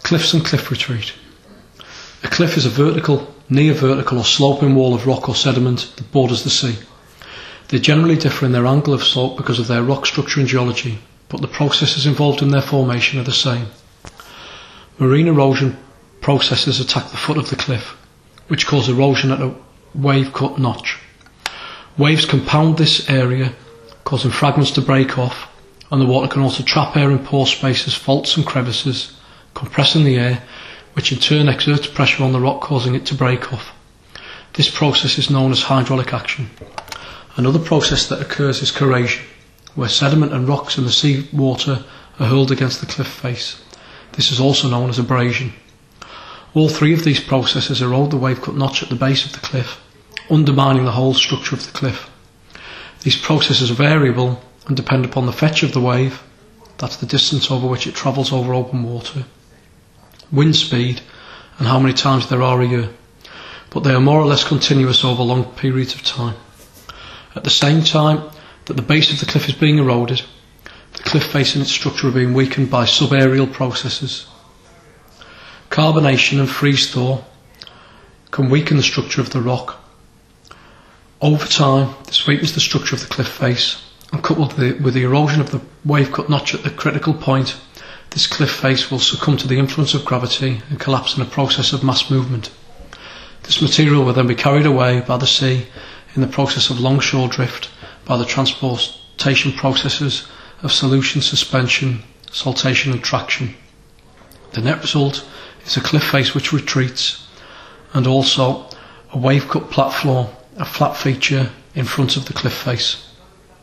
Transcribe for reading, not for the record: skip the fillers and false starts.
Cliffs and cliff retreat. A cliff is a vertical, near vertical or sloping wall of rock or sediment that borders the sea. They generally differ in their angle of slope because of their rock structure and geology, but the processes involved in their formation are the same. Marine erosion processes attack the foot of the cliff, which cause erosion at a wave-cut notch. Waves compound this area, causing fragments to break off, and the water can also trap air in pore spaces, faults and crevices, compressing the air, which in turn exerts pressure on the rock, causing it to break off. This process is known as hydraulic action. Another process that occurs is corrasion, where sediment and rocks in the sea water are hurled against the cliff face. This is also known as abrasion. All three of these processes erode the wave-cut notch at the base of the cliff, undermining the whole structure of the cliff. These processes are variable and depend upon the fetch of the wave, that's the distance over which it travels over open water, wind speed, and how many times there are a year, but they are more or less continuous over long periods of time. At the same time that the base of the cliff is being eroded, the cliff face and its structure are being weakened by subaerial processes. Carbonation and freeze-thaw can weaken the structure of the rock. Over time, this weakens the structure of the cliff face, and coupled with the erosion of the wave-cut notch at the critical point, this cliff face will succumb to the influence of gravity and collapse in a process of mass movement. This material will then be carried away by the sea in the process of longshore drift by the transportation processes of solution, suspension, saltation and traction. The net result is a cliff face which retreats, and also a wave-cut platform, a flat feature in front of the cliff face.